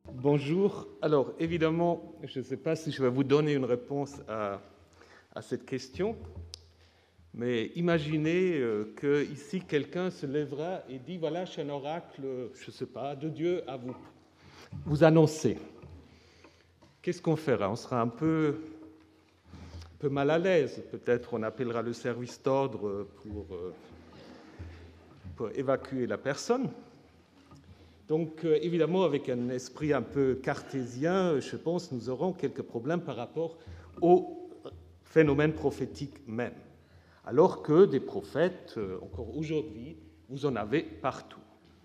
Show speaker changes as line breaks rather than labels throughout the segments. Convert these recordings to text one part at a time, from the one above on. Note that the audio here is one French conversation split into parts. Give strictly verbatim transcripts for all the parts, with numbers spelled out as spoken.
Bonjour. Alors, évidemment, je ne sais pas si je vais vous donner une réponse à, à cette question, mais imaginez euh, qu'ici, quelqu'un se lèvera et dit, voilà, je suis un oracle, je ne sais pas, de Dieu à vous. Vous annoncez. Qu'est-ce qu'on fera? On sera un peu, un peu mal à l'aise. Peut-être on appellera le service d'ordre pour, euh, pour évacuer la personne. Donc, euh, évidemment, avec un esprit un peu cartésien, je pense que nous aurons quelques problèmes par rapport au phénomène prophétique même. Alors que des prophètes, euh, encore aujourd'hui, vous en avez partout.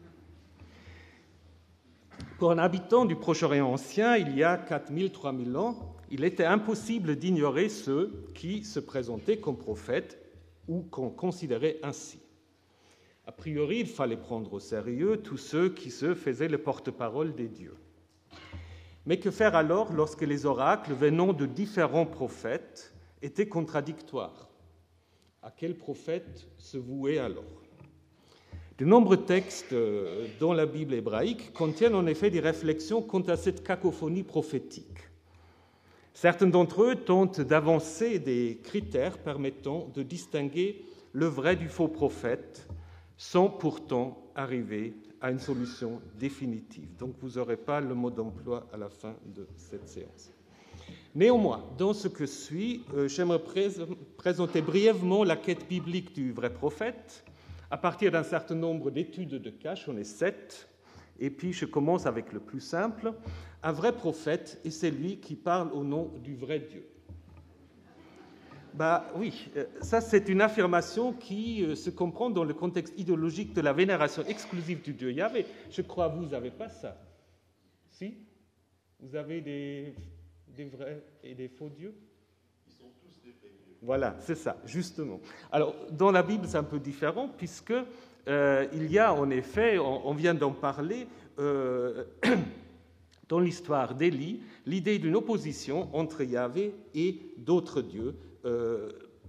Pour un habitant du Proche-Orient ancien, il y a quatre mille, trois mille ans, il était impossible d'ignorer ceux qui se présentaient comme prophètes ou qu'on considérait ainsi. A priori, il fallait prendre au sérieux tous ceux qui se faisaient le porte-parole des dieux. Mais que faire alors lorsque les oracles venant de différents prophètes étaient contradictoires? À quel prophète se vouer alors? De nombreux textes dans la Bible hébraïque contiennent en effet des réflexions quant à cette cacophonie prophétique. Certains d'entre eux tentent d'avancer des critères permettant de distinguer le vrai du faux prophète, sans pourtant arriver à une solution définitive. Donc vous n'aurez pas le mot d'emploi à la fin de cette séance. Néanmoins, dans ce que suit, euh, j'aimerais pré- présenter brièvement la quête biblique du vrai prophète, à partir d'un certain nombre d'études de cas, j'en ai sept, et puis je commence avec le plus simple. Un vrai prophète est celui qui parle au nom du vrai Dieu. Bah oui, ça c'est une affirmation qui se comprend dans le contexte idéologique de la vénération exclusive du Dieu Yahvé. Je crois que vous n'avez pas ça. Si? Vous avez des, des vrais et des faux dieux?
Ils sont tous des vrais dieux.
Voilà, c'est ça, justement. Alors, dans la Bible, c'est un peu différent, puisque euh, il y a en effet, on, on vient d'en parler, euh, dans l'histoire d'Élie, l'idée d'une opposition entre Yahvé et d'autres dieux, Euh,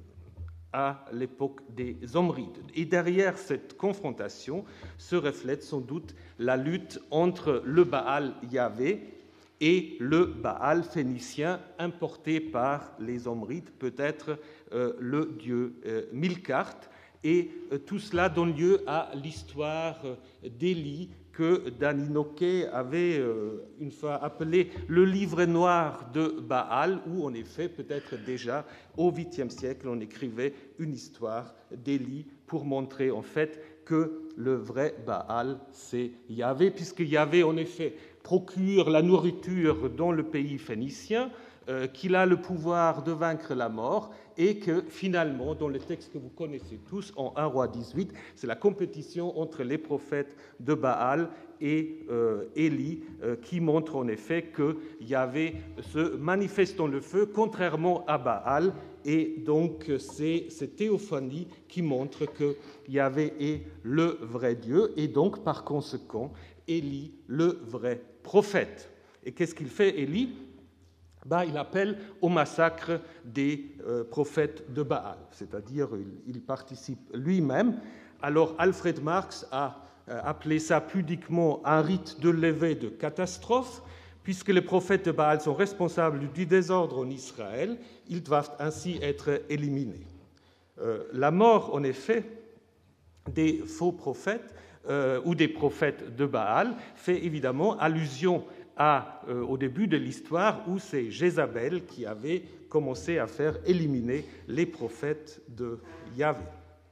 à l'époque des Omrides. Et derrière cette confrontation se reflète sans doute la lutte entre le Baal Yahvé et le Baal phénicien importé par les Omrides, peut-être euh, le dieu euh, Milcart. Et euh, tout cela donne lieu à l'histoire d'Élie que Dan Inoké avait euh, une fois appelé le livre noir de Baal, où en effet, peut-être déjà au huitième siècle, on écrivait une histoire d'Élie pour montrer en fait que le vrai Baal, c'est Yahvé, puisque Yahvé en effet procure la nourriture dans le pays phénicien, euh, qu'il a le pouvoir de vaincre la mort, et que finalement, dans le texte que vous connaissez tous, en un roi dix-huit, c'est la compétition entre les prophètes de Baal et euh, Élie euh, qui montre en effet que Yahvé se manifeste dans le feu, contrairement à Baal, et donc c'est cette théophanie qui montre que Yahvé est le vrai Dieu, et donc par conséquent, Élie, le vrai prophète. Et qu'est-ce qu'il fait, Élie? Ben, il appelle au massacre des euh, prophètes de Baal, c'est-à-dire il, il participe lui-même. Alors Alfred Marx a euh, appelé ça pudiquement un rite de levée de catastrophe, puisque les prophètes de Baal sont responsables du désordre en Israël, ils doivent ainsi être éliminés. Euh, la mort, en effet, des faux prophètes euh, ou des prophètes de Baal fait évidemment allusion À, euh, au début de l'histoire où c'est Jézabel qui avait commencé à faire éliminer les prophètes de Yahvé.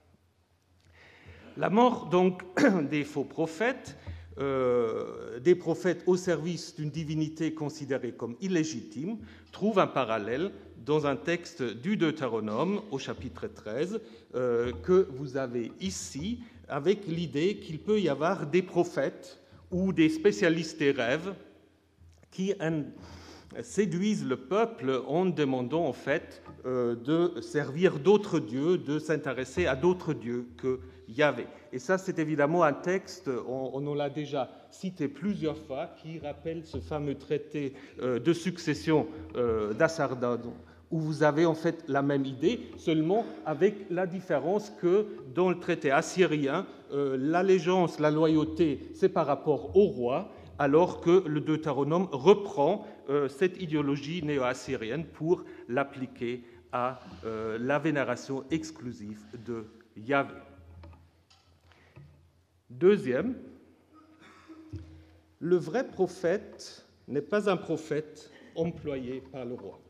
La mort donc des faux prophètes, euh, des prophètes au service d'une divinité considérée comme illégitime, trouve un parallèle dans un texte du Deutéronome au chapitre treize euh, que vous avez ici, avec l'idée qu'il peut y avoir des prophètes ou des spécialistes des rêves qui séduisent le peuple en demandant en fait euh, de servir d'autres dieux, de s'intéresser à d'autres dieux que Yahvé. Et ça, c'est évidemment un texte, on, on en l'a déjà cité plusieurs fois, qui rappelle ce fameux traité euh, de succession euh, d'Assardadon, où vous avez en fait la même idée, seulement avec la différence que dans le traité assyrien, euh, l'allégeance, la loyauté, c'est par rapport au roi, alors que le Deutéronome reprend euh, cette idéologie néo-assyrienne pour l'appliquer à euh, la vénération exclusive de Yahvé. Deuxième, le vrai prophète n'est pas un prophète employé par le roi.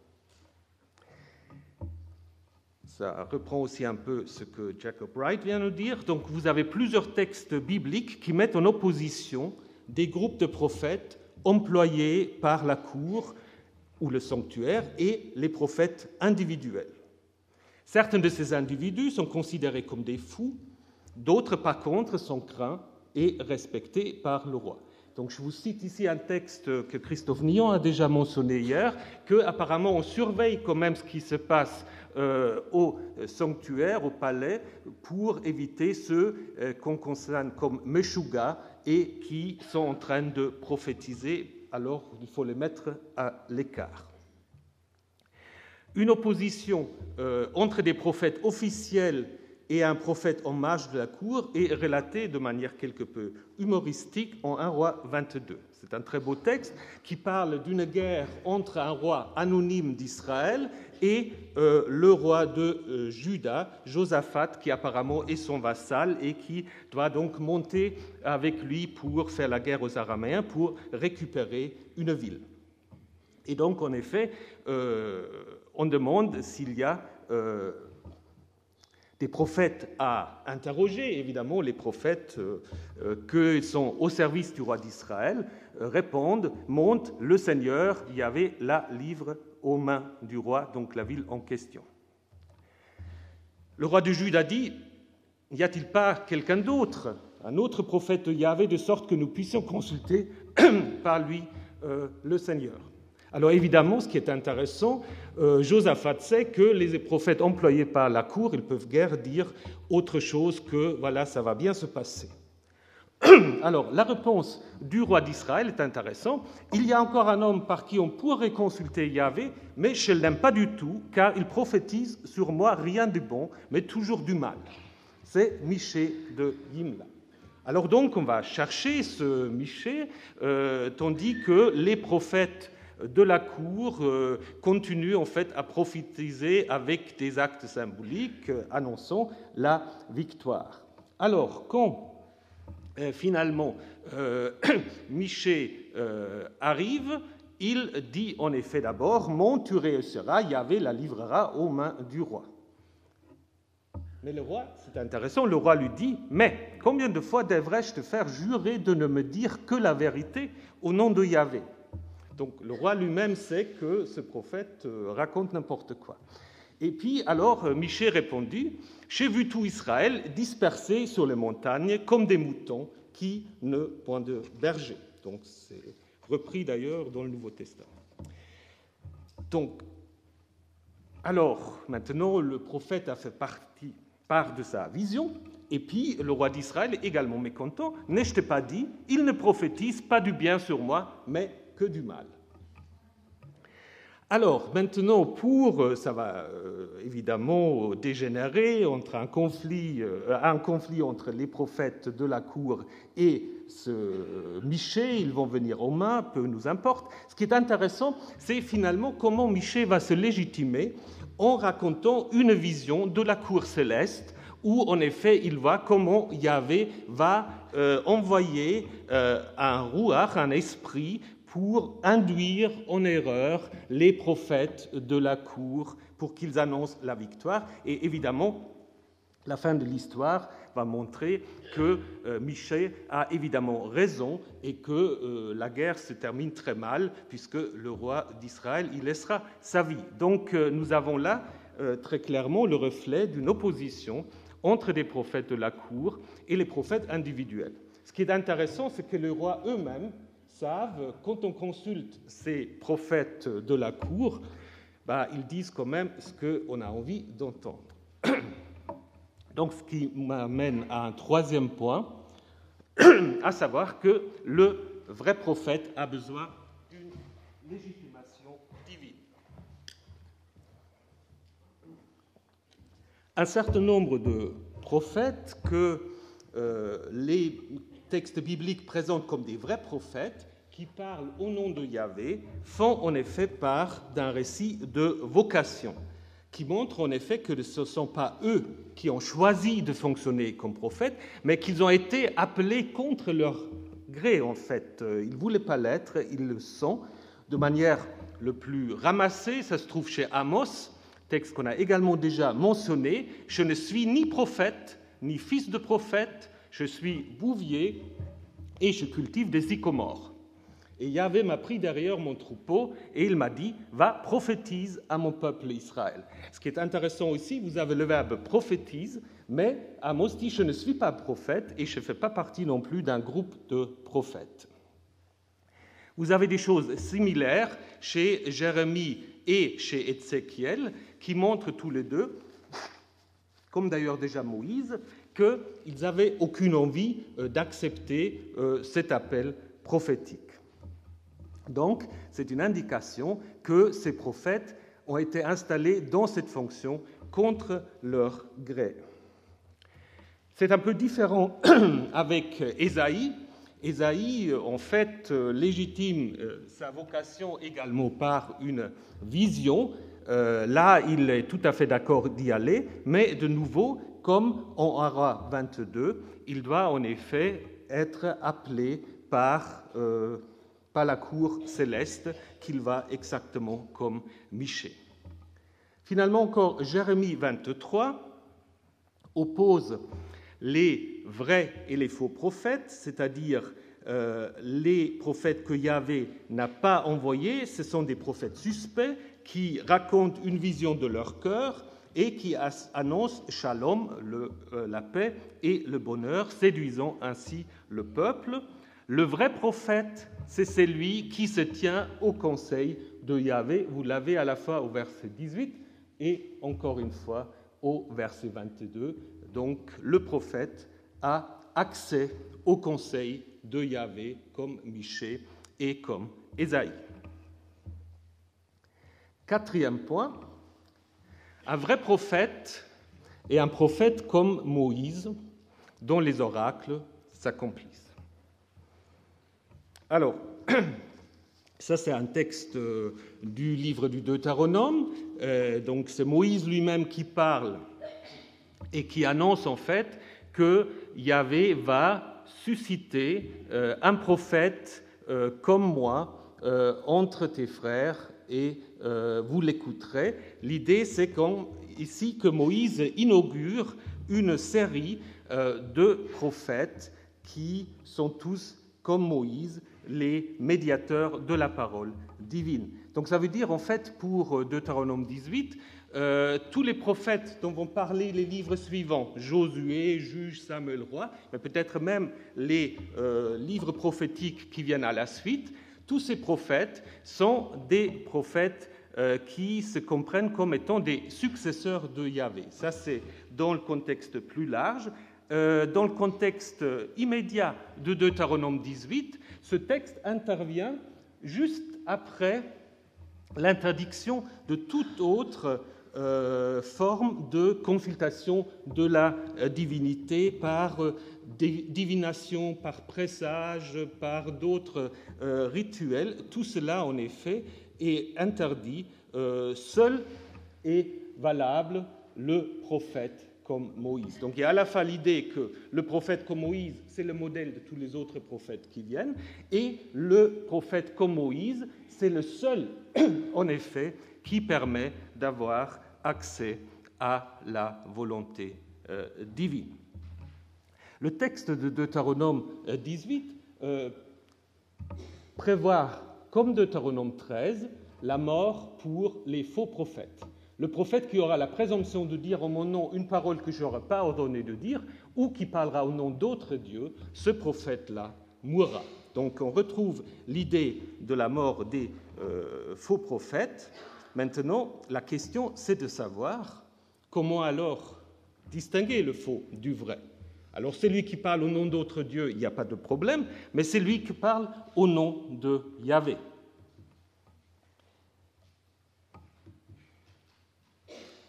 Ça reprend aussi un peu ce que Jacob Wright vient nous dire. Donc vous avez plusieurs textes bibliques qui mettent en opposition des groupes de prophètes employés par la cour ou le sanctuaire et les prophètes individuels. Certains de ces individus sont considérés comme des fous, d'autres par contre sont craints et respectés par le roi. Donc je vous cite ici un texte que Christophe Nillon a déjà mentionné hier, qu'apparemment on surveille quand même ce qui se passe euh, au sanctuaire, au palais, pour éviter ceux euh, qu'on considère comme Meshuga et qui sont en train de prophétiser, alors il faut les mettre à l'écart. Une opposition euh, entre des prophètes officiels et un prophète en marge de la cour est relatée de manière quelque peu humoristique en un roi vingt-deux. C'est un très beau texte qui parle d'une guerre entre un roi anonyme d'Israël et euh, le roi de euh, Juda, Josaphat, qui apparemment est son vassal et qui doit donc monter avec lui pour faire la guerre aux Araméens, pour récupérer une ville. Et donc, en effet, euh, on demande s'il y a euh, des prophètes à interroger. Évidemment, les prophètes euh, euh, qui sont au service du roi d'Israël euh, répondent, montent, le Seigneur, Yahvé, la livre aux mains du roi, donc la ville en question. Le roi de Juda dit, n'y a-t-il pas quelqu'un d'autre, un autre prophète de Yahvé, de sorte que nous puissions consulter par lui euh, le Seigneur? Alors évidemment, ce qui est intéressant, euh, Josaphat sait que les prophètes employés par la cour, ils peuvent guère dire autre chose que « voilà, ça va bien se passer ». Alors, la réponse du roi d'Israël est intéressante. Il y a encore un homme par qui on pourrait consulter Yahvé, mais je ne l'aime pas du tout, car il prophétise sur moi rien de bon, mais toujours du mal. C'est Michée de Yimla. Alors donc, on va chercher ce Michée, euh, tandis que les prophètes de la cour euh, continue en fait à prophétiser avec des actes symboliques euh, annonçant la victoire. Alors, quand euh, finalement euh, Michée euh, arrive, il dit en effet d'abord « Mon tu réussiras, Yahvé la livrera aux mains du roi ». Mais le roi, c'est intéressant, le roi lui dit « Mais combien de fois devrais-je te faire jurer de ne me dire que la vérité au nom de Yahvé ?» Donc le roi lui-même sait que ce prophète raconte n'importe quoi. Et puis alors Michée répondit « J'ai vu tout Israël dispersé sur les montagnes comme des moutons qui ne point de berger. » Donc c'est repris d'ailleurs dans le Nouveau Testament. Donc, alors maintenant le prophète a fait partie, part de sa vision, et puis le roi d'Israël est également mécontent. « N'ai-je pas dit, il ne prophétise pas du bien sur moi, mais que du mal. » Alors, maintenant, pour, ça va euh, évidemment dégénérer entre un conflit, euh, un conflit entre les prophètes de la cour et ce euh, Michée, ils vont venir aux mains, peu nous importe. Ce qui est intéressant, c'est finalement comment Michée va se légitimer en racontant une vision de la cour céleste, où en effet il voit comment Yahvé va euh, envoyer euh, un rouach, un esprit, pour induire en erreur les prophètes de la cour pour qu'ils annoncent la victoire. Et évidemment, la fin de l'histoire va montrer que euh, Michée a évidemment raison et que euh, la guerre se termine très mal, puisque le roi d'Israël y laissera sa vie. Donc euh, nous avons là euh, très clairement le reflet d'une opposition entre des prophètes de la cour et les prophètes individuels. Ce qui est intéressant, c'est que les rois eux-mêmes savent, quand on consulte ces prophètes de la cour, bah, ils disent quand même ce qu'on a envie d'entendre. Donc, ce qui m'amène à un troisième point, à savoir que le vrai prophète a besoin d'une légitimation divine. Un certain nombre de prophètes que euh, les textes bibliques présentent comme des vrais prophètes qui parlent au nom de Yahvé font en effet part d'un récit de vocation, qui montre en effet que ce ne sont pas eux qui ont choisi de fonctionner comme prophètes, mais qu'ils ont été appelés contre leur gré, en fait. Ils ne voulaient pas l'être, ils le sont, de manière le plus ramassée. Ça se trouve chez Amos, texte qu'on a également déjà mentionné. « Je ne suis ni prophète, ni fils de prophète, je suis bouvier et je cultive des sycomores. » Et Yahvé m'a pris derrière mon troupeau et il m'a dit « Va, prophétise à mon peuple Israël. » Ce qui est intéressant aussi, vous avez le verbe « prophétise », mais Amos dit « Je ne suis pas prophète et je ne fais pas partie non plus d'un groupe de prophètes. » Vous avez des choses similaires chez Jérémie et chez Ézéchiel qui montrent tous les deux, comme d'ailleurs déjà Moïse, qu'ils n'avaient aucune envie d'accepter cet appel prophétique. Donc, c'est une indication que ces prophètes ont été installés dans cette fonction contre leur gré. C'est un peu différent avec Ésaïe. Ésaïe, en fait, légitime sa vocation également par une vision. Euh, là, il est tout à fait d'accord d'y aller, mais de nouveau, comme en Ara vingt-deux, il doit en effet être appelé par... Euh, pas la cour céleste, qu'il va exactement comme Michée. Finalement, encore, Jérémie vingt-trois oppose les vrais et les faux prophètes, c'est-à-dire euh, les prophètes que Yahvé n'a pas envoyés, ce sont des prophètes suspects qui racontent une vision de leur cœur et qui annoncent Shalom, le, euh, la paix et le bonheur, séduisant ainsi le peuple. Le vrai prophète, c'est celui qui se tient au conseil de Yahvé. Vous l'avez à la fois au verset dix-huit et encore une fois au verset vingt-deux. Donc le prophète a accès au conseil de Yahvé comme Michée et comme Ésaïe. Quatrième point, un vrai prophète est un prophète comme Moïse, dont les oracles s'accomplissent. Alors, ça c'est un texte du livre du Deutéronome, euh, donc c'est Moïse lui-même qui parle et qui annonce en fait que Yahvé va susciter euh, un prophète euh, comme moi euh, entre tes frères et euh, vous l'écouterez. L'idée c'est qu'on, ici que Moïse inaugure une série euh, de prophètes qui sont tous comme Moïse, les médiateurs de la parole divine. Donc ça veut dire en fait pour Deutéronome dix-huit, euh, tous les prophètes dont vont parler les livres suivants, Josué, Juge, Samuel, Roi, mais peut-être même les euh, livres prophétiques qui viennent à la suite, tous ces prophètes sont des prophètes euh, qui se comprennent comme étant des successeurs de Yahvé. Ça c'est dans le contexte plus large. Euh, dans le contexte immédiat de Deutéronome dix-huit, ce texte intervient juste après l'interdiction de toute autre euh, forme de consultation de la euh, divinité par euh, divination, par pressage, par d'autres euh, rituels. Tout cela, en effet, est interdit. Euh, seul est valable le prophète comme Moïse. Donc il y a à la fois l'idée que le prophète comme Moïse, c'est le modèle de tous les autres prophètes qui viennent, et le prophète comme Moïse, c'est le seul, en effet, qui permet d'avoir accès à la volonté euh, divine. Le texte de Deutéronome dix-huit euh, prévoit, comme Deutéronome treize, la mort pour les faux prophètes. Le prophète qui aura la présomption de dire en mon nom une parole que je n'aurai pas ordonné de dire, ou qui parlera au nom d'autres dieux, ce prophète-là mourra. Donc on retrouve l'idée de la mort des euh, faux prophètes. Maintenant, la question, c'est de savoir comment alors distinguer le faux du vrai. Alors celui qui parle au nom d'autres dieux, il n'y a pas de problème, mais c'est lui qui parle au nom de Yahvé.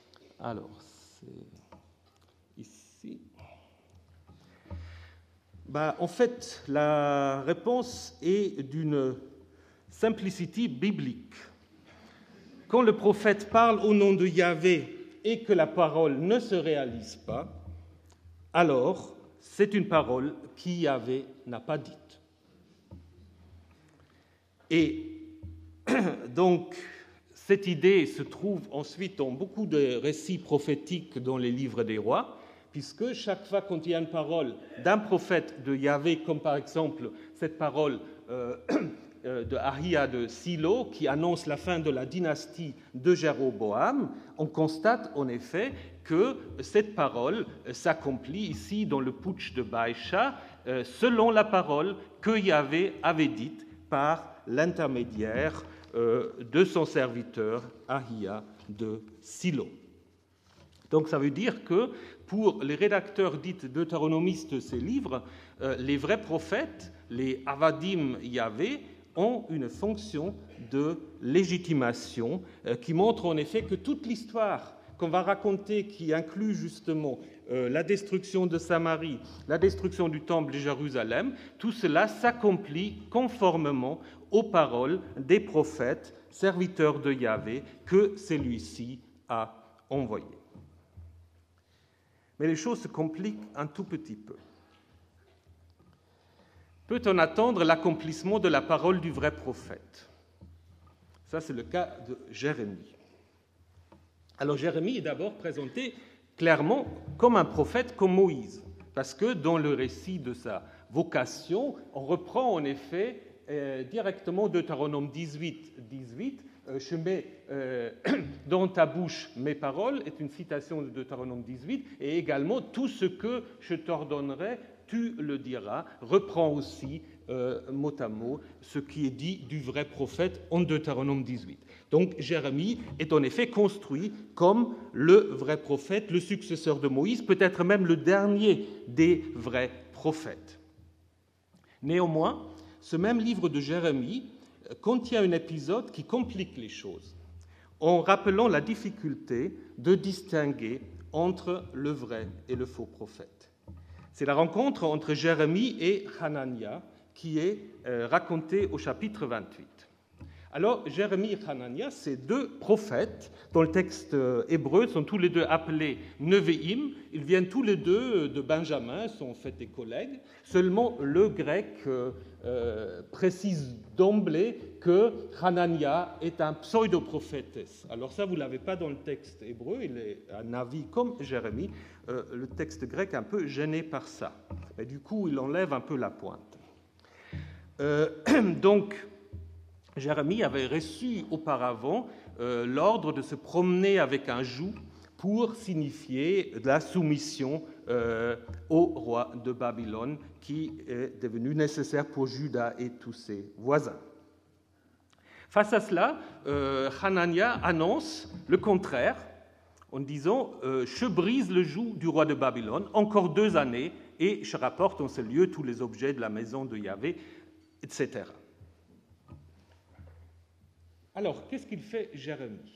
Alors, c'est ici. Ben, en fait, la réponse est d'une simplicité biblique. Quand le prophète parle au nom de Yahvé et que la parole ne se réalise pas, alors c'est une parole qui Yahvé n'a pas dite. Et donc, cette idée se trouve ensuite dans beaucoup de récits prophétiques dans les livres des rois, puisque chaque fois qu'il y a une parole d'un prophète de Yahvé, comme par exemple cette parole euh, de Ahia de Silo, qui annonce la fin de la dynastie de Jéroboam, on constate en effet que cette parole s'accomplit ici dans le putsch de Baïcha, euh, selon la parole que Yahvé avait dite par l'intermédiaire euh, de son serviteur Ahia de Silo. Donc ça veut dire que pour les rédacteurs dits deutéronomistes de ces livres, euh, les vrais prophètes, les Avadim Yahvé, ont une fonction de légitimation euh, qui montre en effet que toute l'histoire qu'on va raconter, qui inclut justement euh, la destruction de Samarie, la destruction du temple de Jérusalem, tout cela s'accomplit conformément aux paroles des prophètes, serviteurs de Yahvé, que celui-ci a envoyés. Mais les choses se compliquent un tout petit peu. Peut-on attendre l'accomplissement de la parole du vrai prophète? Ça, c'est le cas de Jérémie. Alors, Jérémie est d'abord présenté clairement comme un prophète, comme Moïse, parce que dans le récit de sa vocation, on reprend en effet euh, directement Deutéronome dix-huit, dix-huit, euh, je mets euh, dans ta bouche mes paroles, est une citation de Deutéronome dix-huit, et également tout ce que je t'ordonnerai, tu le diras, reprend aussi euh, mot à mot ce qui est dit du vrai prophète en Deutéronome dix-huit. Donc Jérémie est en effet construit comme le vrai prophète, le successeur de Moïse, peut-être même le dernier des vrais prophètes. Néanmoins, ce même livre de Jérémie contient un épisode qui complique les choses, en rappelant la difficulté de distinguer entre le vrai et le faux prophète. C'est la rencontre entre Jérémie et Hanania qui est euh, racontée au chapitre vingt-huit. Alors, Jérémie et Hanania, ces deux prophètes, dans le texte hébreu, sont tous les deux appelés Nevi'im. Ils viennent tous les deux de Benjamin, sont en fait des collègues. Seulement, le grec euh, euh, précise d'emblée que Hanania est un pseudo-prophétesse. Alors ça, vous ne l'avez pas dans le texte hébreu, il est un avis comme Jérémie. Euh, le texte grec est un peu gêné par ça. Mais du coup, il enlève un peu la pointe. Euh, donc, Jérémie avait reçu auparavant euh, l'ordre de se promener avec un joug pour signifier la soumission euh, au roi de Babylone qui est devenu nécessaire pour Juda et tous ses voisins. Face à cela, euh, Hanania annonce le contraire en disant euh, « Je brise le joug du roi de Babylone, encore deux années, et je rapporte en ce lieu tous les objets de la maison de Yahvé, et cetera » Alors, qu'est-ce qu'il fait Jérémie?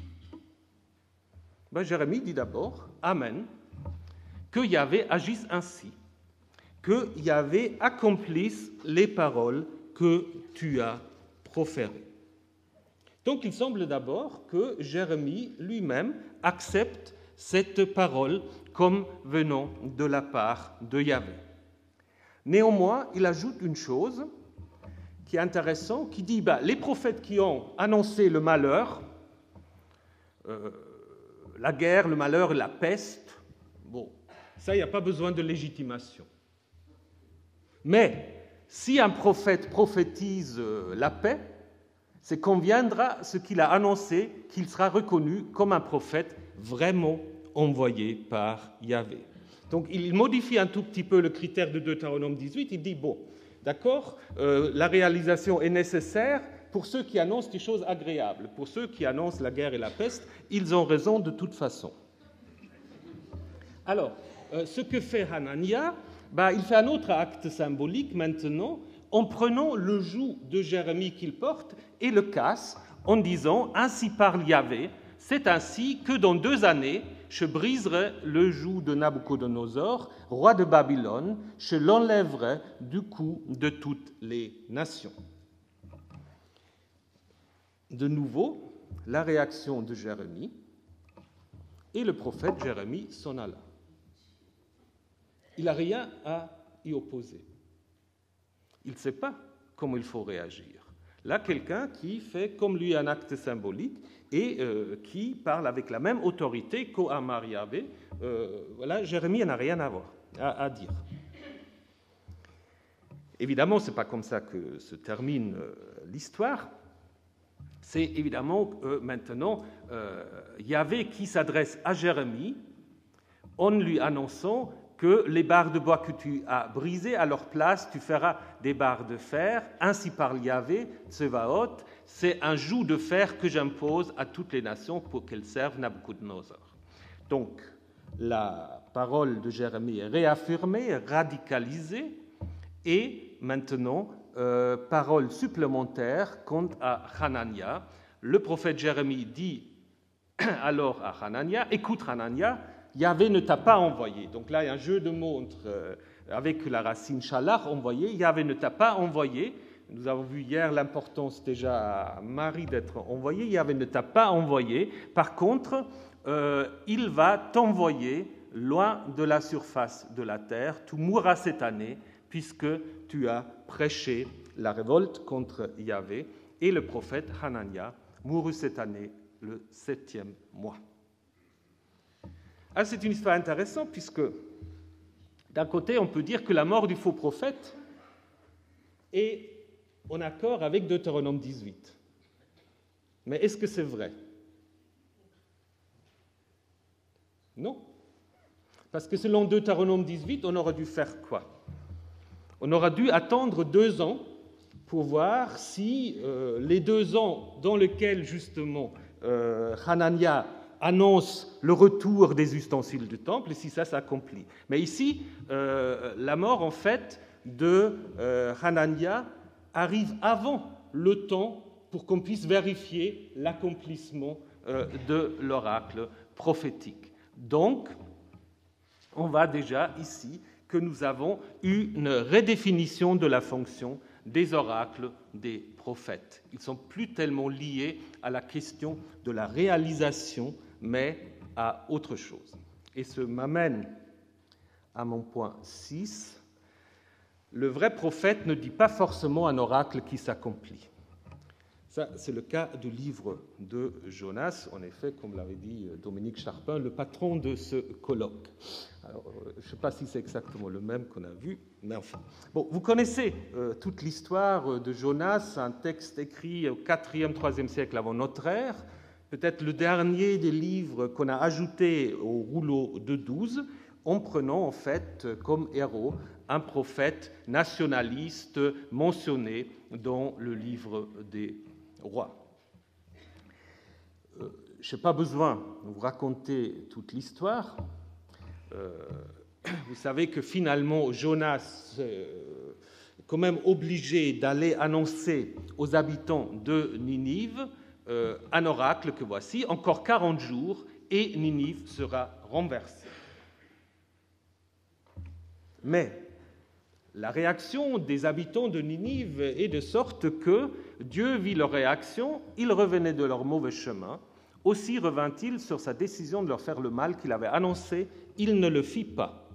Ben, Jérémie dit d'abord « Amen », que Yahvé agisse ainsi, que Yahvé accomplisse les paroles que tu as proférées. Donc, il semble d'abord que Jérémie lui-même accepte cette parole comme venant de la part de Yahvé. Néanmoins, il ajoute une chose qui est intéressant, qui dit bah, les prophètes qui ont annoncé le malheur, euh, la guerre, le malheur, la peste, bon, ça, il n'y a pas besoin de légitimation. Mais si un prophète prophétise euh, la paix, c'est qu'on viendra ce qu'il a annoncé, qu'il sera reconnu comme un prophète vraiment envoyé par Yahvé. Donc, il modifie un tout petit peu le critère de Deutéronome dix-huit, il dit, bon, d'accord, euh, la réalisation est nécessaire pour ceux qui annoncent des choses agréables. Pour ceux qui annoncent la guerre et la peste, ils ont raison de toute façon. Alors, euh, ce que fait Hanania, bah, il fait un autre acte symbolique maintenant, en prenant le joug de Jérémie qu'il porte et le casse en disant « Ainsi parle Yahvé, c'est ainsi que dans deux années, je briserai le joug de Nabuchodonosor, roi de Babylone, je l'enlèverai du cou de toutes les nations. De nouveau, la réaction de Jérémie, et le prophète Jérémie s'en alla. Il n'a rien à y opposer. Il ne sait pas comment il faut réagir. Là, quelqu'un qui fait comme lui un acte symbolique et euh, qui parle avec la même autorité qu'Amar Yahvé, euh, voilà, Jérémie n'a rien à, voir, à, à dire. Évidemment, ce n'est pas comme ça que se termine euh, l'histoire. C'est évidemment euh, maintenant euh, Yahvé qui s'adresse à Jérémie en lui annonçant que les barres de bois que tu as brisées, à leur place, tu feras des barres de fer. Ainsi parle Yahvé, Tsevaot, c'est un joug de fer que j'impose à toutes les nations pour qu'elles servent Nabuchodonosor. Donc, la parole de Jérémie est réaffirmée, radicalisée, et maintenant, euh, parole supplémentaire quant à Hanania. Le prophète Jérémie dit alors à Hanania, écoute Hanania, Yahvé ne t'a pas envoyé. Donc là, il y a un jeu de mots entre, euh, avec la racine shalach, envoyé. Yahvé ne t'a pas envoyé. Nous avons vu hier l'importance déjà à Marie d'être envoyée. Yahvé ne t'a pas envoyé. Par contre, euh, il va t'envoyer loin de la surface de la terre. Tu mourras cette année puisque tu as prêché la révolte contre Yahvé. Et le prophète Hanania mourut cette année, le septième mois. Alors, c'est une histoire intéressante puisque, d'un côté, on peut dire que la mort du faux prophète est en accord avec Deutéronome dix-huit. Mais est-ce que c'est vrai? Non. Parce que selon Deutéronome dix-huit, on aurait dû faire quoi? On aurait dû attendre deux ans pour voir si euh, les deux ans dans lesquels, justement, euh, Hanania annonce le retour des ustensiles du temple, et si ça s'accomplit. Mais ici, euh, la mort, en fait, de euh, Hanania arrive avant le temps pour qu'on puisse vérifier l'accomplissement euh, de l'oracle prophétique. Donc, on voit déjà ici que nous avons eu une redéfinition de la fonction des oracles des prophètes. Ils ne sont plus tellement liés à la question de la réalisation, mais à autre chose. Et ce m'amène à mon point six. Le vrai prophète ne dit pas forcément un oracle qui s'accomplit. Ça, c'est le cas du livre de Jonas, en effet, comme l'avait dit Dominique Charpin, le patron de ce colloque. Alors, je ne sais pas si c'est exactement le même qu'on a vu, mais enfin. Bon, vous connaissez euh, toute l'histoire de Jonas, un texte écrit au quatrième, troisième siècle avant notre ère, peut-être le dernier des livres qu'on a ajouté au rouleau de douze, en prenant en fait comme héros un prophète nationaliste mentionné dans le livre des rois. Euh, je n'ai pas besoin de vous raconter toute l'histoire. Euh, vous savez que finalement Jonas est quand même obligé d'aller annoncer aux habitants de Ninive euh, un oracle que voici, encore quarante jours et Ninive sera renversée. Mais la réaction des habitants de Ninive est de sorte que Dieu vit leur réaction, ils revenaient de leur mauvais chemin. Aussi revint-il sur sa décision de leur faire le mal qu'il avait annoncé, il ne le fit pas.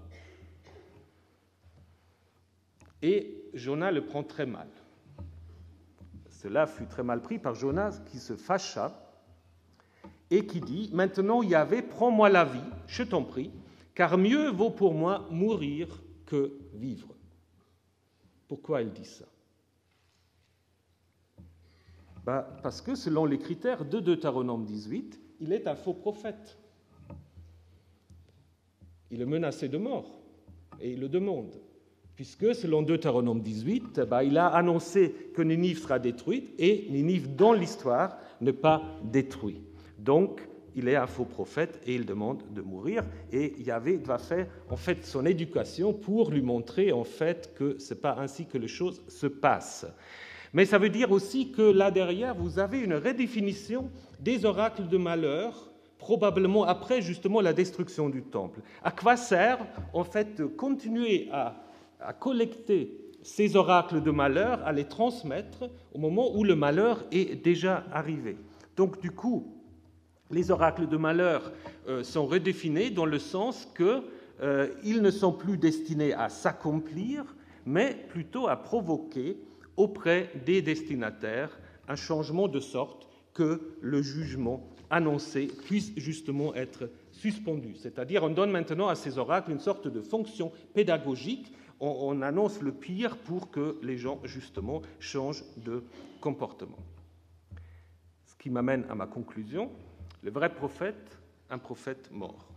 Et Jonas le prend très mal. Cela fut très mal pris par Jonas qui se fâcha et qui dit « Maintenant, Yahvé, prends-moi la vie, je t'en prie, car mieux vaut pour moi mourir que vivre. » Pourquoi il dit ça? Ben, parce que selon les critères de Deutéronome dix-huit, il est un faux prophète. Il est menacé de mort et il le demande. Puisque selon Deutéronome dix-huit, ben, il a annoncé que Ninive sera détruite et Ninive, dans l'histoire, n'est pas détruite. Donc, il est un faux prophète et il demande de mourir. Et Yahvé va faire en fait son éducation pour lui montrer en fait que ce n'est pas ainsi que les choses se passent. Mais ça veut dire aussi que là derrière, vous avez une redéfinition des oracles de malheur probablement après justement la destruction du temple. À quoi sert en fait de continuer à, à collecter ces oracles de malheur, à les transmettre au moment où le malheur est déjà arrivé? Donc du coup, les oracles de malheur euh, sont redéfinis dans le sens qu'ils euh, ne sont plus destinés à s'accomplir, mais plutôt à provoquer auprès des destinataires un changement de sorte que le jugement annoncé puisse justement être suspendu. C'est-à-dire, on donne maintenant à ces oracles une sorte de fonction pédagogique. On, on annonce le pire pour que les gens, justement, changent de comportement. Ce qui m'amène à ma conclusion. Le vrai prophète, un prophète mort.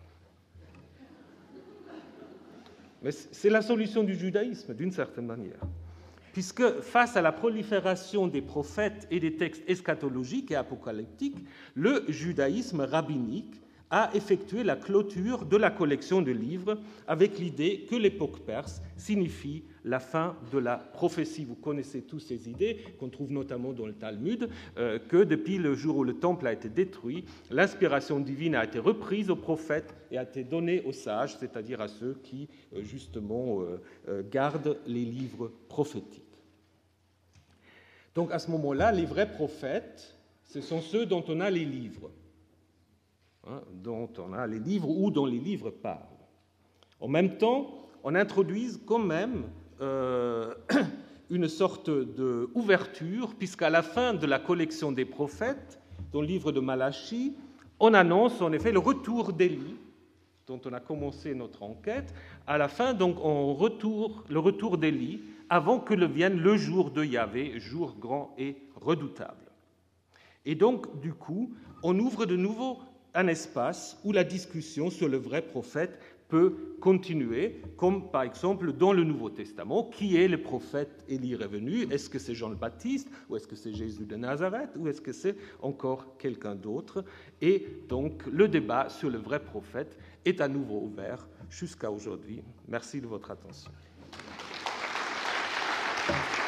Mais c'est la solution du judaïsme, d'une certaine manière. Puisque face à la prolifération des prophètes et des textes eschatologiques et apocalyptiques, le judaïsme rabbinique a effectué la clôture de la collection de livres avec l'idée que l'époque perse signifie la fin de la prophétie. Vous connaissez tous ces idées qu'on trouve notamment dans le Talmud, euh, que depuis le jour où le temple a été détruit, l'inspiration divine a été reprise aux prophètes et a été donnée aux sages, c'est-à-dire à ceux qui, euh, justement, euh, euh, gardent les livres prophétiques. Donc à ce moment-là, les vrais prophètes, ce sont ceux dont on a les livres. Hein, dont on a les livres ou dont les livres parlent. En même temps, on introduise quand même euh, une sorte d'ouverture, puisqu'à la fin de la collection des prophètes, dans le livre de Malachie, on annonce en effet le retour d'Élie, dont on a commencé notre enquête. À la fin, donc, on retourne le retour d'Élie avant que le vienne le jour de Yahvé, jour grand et redoutable. Et donc, du coup, on ouvre de nouveau un espace où la discussion sur le vrai prophète peut continuer, comme par exemple dans le Nouveau Testament. Qui est le prophète Élie revenu? Est-ce que c'est Jean le Baptiste, ou est-ce que c'est Jésus de Nazareth, ou est-ce que c'est encore quelqu'un d'autre? Et donc le débat sur le vrai prophète est à nouveau ouvert jusqu'à aujourd'hui. Merci de votre attention.